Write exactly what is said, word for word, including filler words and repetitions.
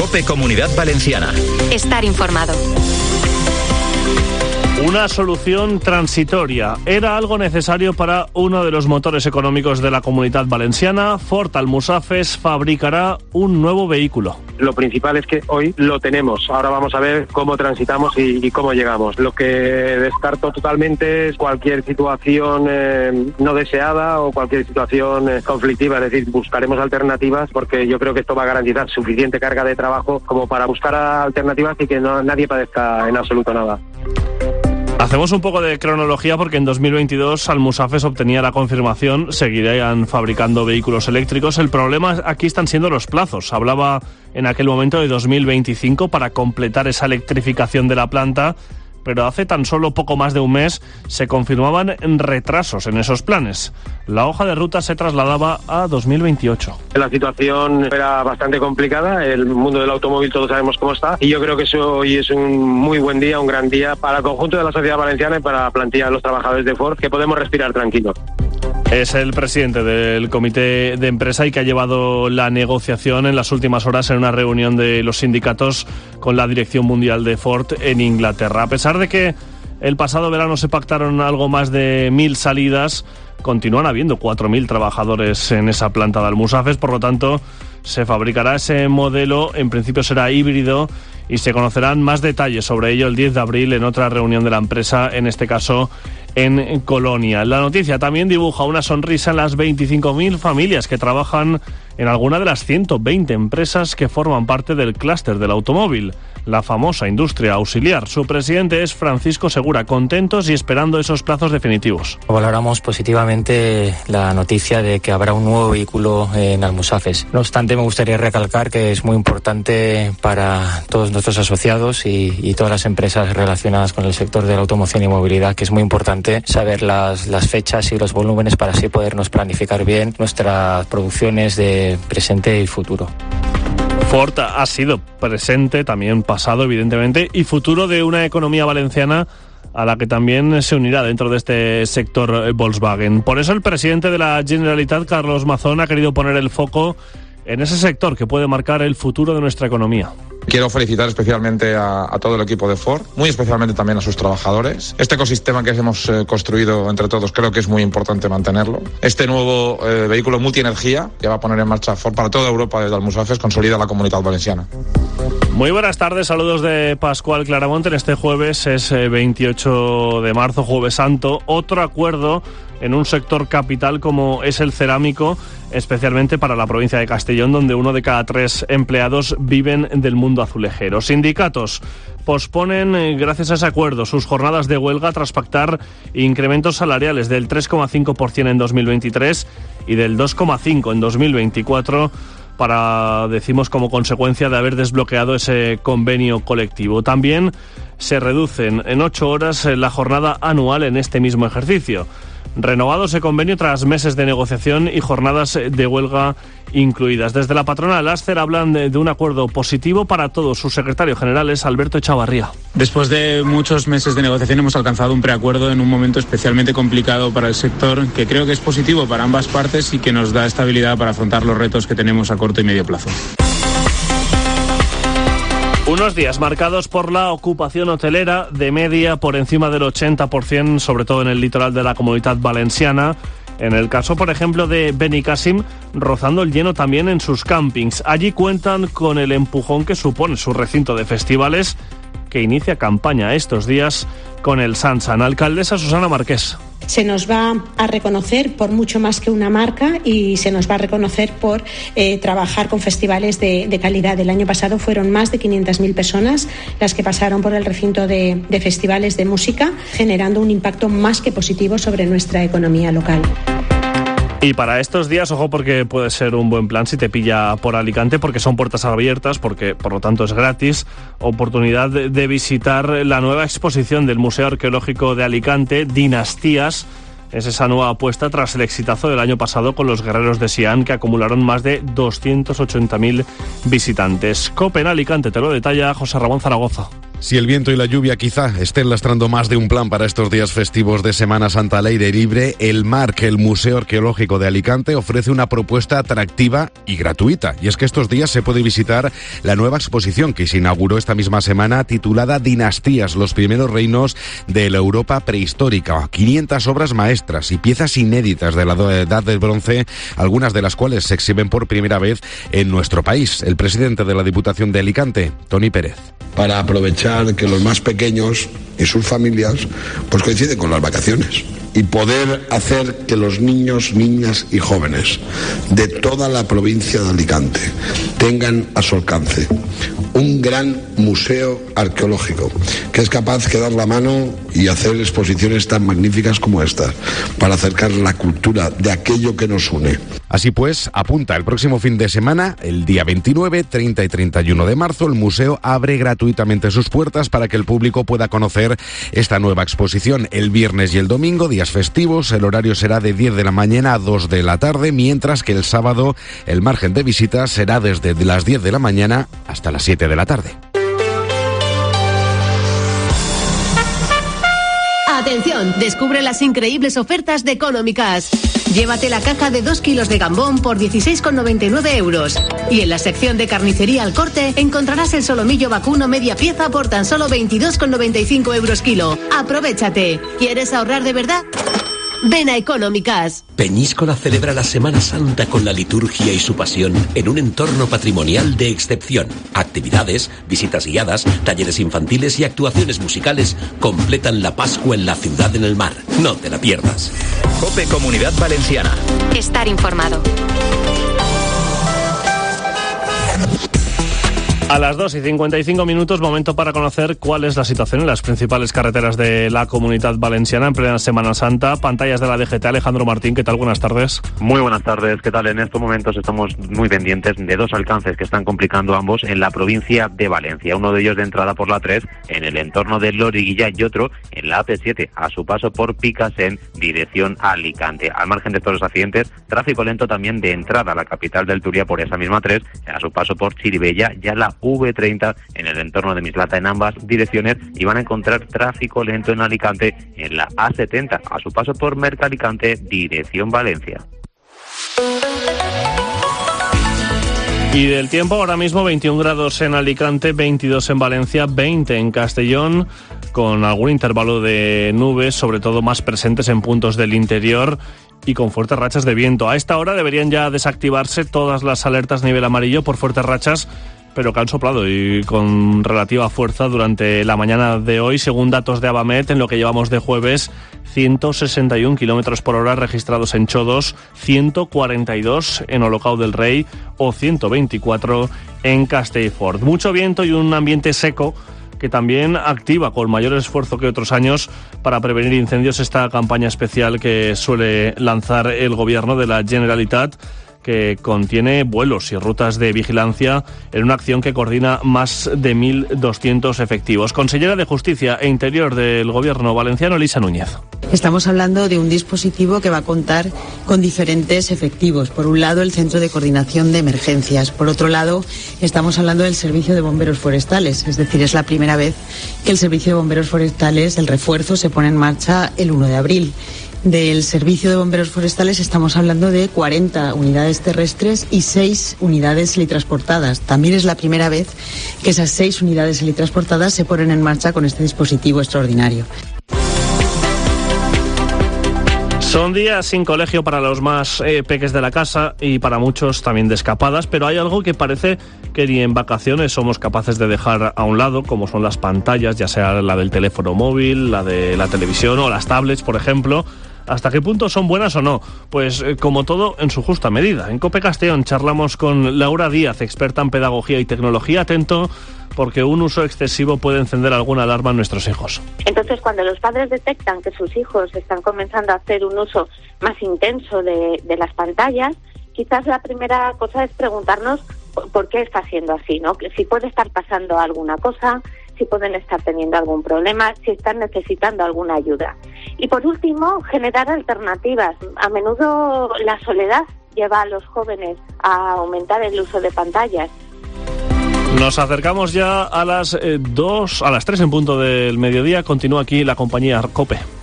COPE Comunidad Valenciana. Estar informado. Una solución transitoria. Era algo necesario para uno de los motores económicos de la Comunidad Valenciana. Ford Almusafes fabricará un nuevo vehículo. Lo principal es que hoy lo tenemos. Ahora vamos a ver cómo transitamos y, y cómo llegamos. Lo que descarto totalmente es cualquier situación eh, no deseada o cualquier situación eh, conflictiva. Es decir, buscaremos alternativas porque yo creo que esto va a garantizar suficiente carga de trabajo como para buscar alternativas y que no, nadie padezca en absoluto nada. Hacemos un poco de cronología porque en dos mil veintidós Almusafes obtenía la confirmación, seguirían fabricando vehículos eléctricos. El problema aquí están siendo los plazos. Hablaba en aquel momento de dos mil veinticinco para completar esa electrificación de la planta, pero hace tan solo poco más de un mes se confirmaban retrasos en esos planes. La hoja de ruta se trasladaba a dos mil veintiocho. La situación era bastante complicada, el mundo del automóvil todos sabemos cómo está, y yo creo que eso hoy es un muy buen día, un gran día para el conjunto de la sociedad valenciana y para la plantilla de los trabajadores de Ford, que podemos respirar tranquilos. Es el presidente del comité de empresa y que ha llevado la negociación en las últimas horas en una reunión de los sindicatos con la dirección mundial de Ford en Inglaterra. A pesar de que el pasado verano se pactaron algo más de mil salidas, continúan habiendo cuatro mil trabajadores en esa planta de Almusafes, por lo tanto se fabricará ese modelo, en principio será híbrido, y se conocerán más detalles sobre ello el diez de abril en otra reunión de la empresa, en este caso en Colonia. La noticia también dibuja una sonrisa en las veinticinco mil familias que trabajan en alguna de las ciento veinte empresas que forman parte del clúster del automóvil, la famosa industria auxiliar. Su presidente es Francisco Segura, contentos y esperando esos plazos definitivos. Valoramos positivamente la noticia de que habrá un nuevo vehículo en Almusafes. No obstante, me gustaría recalcar que es muy importante para todos nuestros asociados y, y todas las empresas relacionadas con el sector de la automoción y movilidad, que es muy importante saber las, las fechas y los volúmenes para así podernos planificar bien nuestras producciones de presente y futuro. Ford ha sido presente, también pasado evidentemente, y futuro de una economía valenciana a la que también se unirá dentro de este sector Volkswagen. Por eso el presidente de la Generalitat, Carlos Mazón, ha querido poner el foco en ese sector que puede marcar el futuro de nuestra economía. Quiero felicitar especialmente a, a todo el equipo de Ford, muy especialmente también a sus trabajadores. Este ecosistema que hemos eh, construido entre todos creo que es muy importante mantenerlo. Este nuevo eh, vehículo multienergía que va a poner en marcha Ford para toda Europa desde Almusafes consolida la Comunidad Valenciana. Muy buenas tardes, saludos de Pascual Claramonte. En este jueves es eh, veintiocho de marzo, Jueves Santo. Otro acuerdo en un sector capital como es el cerámico, especialmente para la provincia de Castellón, donde uno de cada tres empleados viven del mundo azulejero. Sindicatos posponen, gracias a ese acuerdo, sus jornadas de huelga tras pactar incrementos salariales del tres coma cinco por ciento en dos mil veintitrés y del dos coma cinco por ciento en dos mil veinticuatro, para, decimos, como consecuencia de haber desbloqueado ese convenio colectivo. También se reducen en ocho horas la jornada anual en este mismo ejercicio. Renovado ese convenio tras meses de negociación y jornadas de huelga incluidas. Desde la patronal Ascer hablan de, de un acuerdo positivo para todos. Su secretario general es Alberto Echavarría. Después de muchos meses de negociación hemos alcanzado un preacuerdo en un momento especialmente complicado para el sector, que creo que es positivo para ambas partes y que nos da estabilidad para afrontar los retos que tenemos a corto y medio plazo. Unos días marcados por la ocupación hotelera, de media por encima del ochenta por ciento, sobre todo en el litoral de la Comunidad Valenciana. En el caso, por ejemplo, de Benicàssim, rozando el lleno también en sus campings. Allí cuentan con el empujón que supone su recinto de festivales, que inicia campaña estos días con el Sansan. Alcaldesa Susana Marqués. Se nos va a reconocer por mucho más que una marca y se nos va a reconocer por eh, trabajar con festivales de, de calidad. El año pasado fueron más de quinientas mil personas las que pasaron por el recinto de, de festivales de música, generando un impacto más que positivo sobre nuestra economía local. Y para estos días, ojo, porque puede ser un buen plan si te pilla por Alicante, porque son puertas abiertas, porque por lo tanto es gratis, oportunidad de, de visitar la nueva exposición del Museo Arqueológico de Alicante, Dinastías. Es esa nueva apuesta tras el exitazo del año pasado con los guerreros de Xi'an, que acumularon más de doscientos ochenta mil visitantes. COPE en Alicante te lo detalla José Ramón Zaragoza. Si el viento y la lluvia quizá estén lastrando más de un plan para estos días festivos de Semana Santa al aire libre, el MARC, el Museo Arqueológico de Alicante, ofrece una propuesta atractiva y gratuita. Y es que estos días se puede visitar la nueva exposición que se inauguró esta misma semana, titulada Dinastías, los primeros reinos de la Europa prehistórica. quinientas obras maestras y piezas inéditas de la Edad del Bronce, algunas de las cuales se exhiben por primera vez en nuestro país. El presidente de la Diputación de Alicante, Toni Pérez. Para aprovechar que los más pequeños y sus familias pues coinciden con las vacaciones y poder hacer que los niños, niñas y jóvenes de toda la provincia de Alicante tengan a su alcance un gran museo arqueológico que es capaz de dar la mano y hacer exposiciones tan magníficas como esta para acercar la cultura de aquello que nos une. Así pues, apunta el próximo fin de semana, el día veintinueve, treinta y treinta y uno de marzo, el museo abre gratuitamente sus puertas para que el público pueda conocer esta nueva exposición. El viernes y el domingo, días festivos, el horario será de diez de la mañana a dos de la tarde, mientras que el sábado el margen de visitas será desde las diez de la mañana hasta las siete de la tarde. Atención, descubre las increíbles ofertas de Económicas. Llévate la caja de dos kilos de gambón por dieciséis con noventa y nueve euros. Y en la sección de carnicería al corte encontrarás el solomillo vacuno media pieza por tan solo veintidós con noventa y cinco euros kilo. ¡Aprovéchate! ¿Quieres ahorrar de verdad? Ven a Económicas. Peñíscola celebra la Semana Santa con la liturgia y su pasión en un entorno patrimonial de excepción. Actividades, visitas guiadas, talleres infantiles y actuaciones musicales completan la Pascua en la ciudad en el mar. No te la pierdas. COPE Comunidad Valenciana. Estar informado. A las dos y cincuenta y cinco minutos, momento para conocer cuál es la situación en las principales carreteras de la Comunidad Valenciana en plena Semana Santa. Pantallas de la D G T, Alejandro Martín, ¿qué tal? Buenas tardes. Muy buenas tardes, ¿qué tal? En estos momentos estamos muy pendientes de dos alcances que están complicando ambos en la provincia de Valencia. Uno de ellos de entrada por la tres, en el entorno de Loriguilla, y otro en la A P siete, a su paso por Picasen, dirección a Alicante. Al margen de estos dos accidentes, tráfico lento también de entrada a la capital del Turia por esa misma tres, a su paso por Chiribella, ya la V treinta en el entorno de Mislata en ambas direcciones, y van a encontrar tráfico lento en Alicante en la A setenta, a su paso por Mercalicante, dirección Valencia. Y del tiempo, ahora mismo veintiún grados en Alicante, veintidós en Valencia, veinte en Castellón, con algún intervalo de nubes, sobre todo más presentes en puntos del interior y con fuertes rachas de viento. A esta hora deberían ya desactivarse todas las alertas nivel amarillo por fuertes rachas, pero que han soplado y con relativa fuerza durante la mañana de hoy, según datos de Abamet. En lo que llevamos de jueves, ciento sesenta y uno kilómetros por hora registrados en Chodos, ciento cuarenta y dos en Olocau del Rey o ciento veinticuatro en Castellfort. Mucho viento y un ambiente seco que también activa con mayor esfuerzo que otros años para prevenir incendios esta campaña especial que suele lanzar el gobierno de la Generalitat, que contiene vuelos y rutas de vigilancia en una acción que coordina más de mil doscientos efectivos. Consellera de Justicia e Interior del Gobierno valenciano, Elisa Núñez. Estamos hablando de un dispositivo que va a contar con diferentes efectivos. Por un lado, el Centro de Coordinación de Emergencias. Por otro lado, estamos hablando del Servicio de Bomberos Forestales. Es decir, es la primera vez que el Servicio de Bomberos Forestales, el refuerzo, se pone en marcha el uno de abril. Del Servicio de Bomberos Forestales estamos hablando de cuarenta unidades terrestres y seis unidades helitransportadas. También es la primera vez que esas seis unidades helitransportadas se ponen en marcha con este dispositivo extraordinario. Son días sin colegio para los más eh, peques de la casa y para muchos también de escapadas, pero hay algo que parece que ni en vacaciones somos capaces de dejar a un lado, como son las pantallas, ya sea la del teléfono móvil, la de la televisión o las tablets, por ejemplo. ¿Hasta qué punto son buenas o no? Pues eh, como todo, en su justa medida. En COPE Castellón charlamos con Laura Díaz, experta en pedagogía y tecnología. Atento, porque un uso excesivo puede encender alguna alarma en nuestros hijos. Entonces, cuando los padres detectan que sus hijos están comenzando a hacer un uso más intenso de, de las pantallas, quizás la primera cosa es preguntarnos por qué está siendo así, ¿no? Si puede estar pasando alguna cosa, si pueden estar teniendo algún problema, si están necesitando alguna ayuda. Y por último, generar alternativas. A menudo la soledad lleva a los jóvenes a aumentar el uso de pantallas. Nos acercamos ya a las eh, dos, a las tres en punto del mediodía. Continúa aquí la compañía COPE.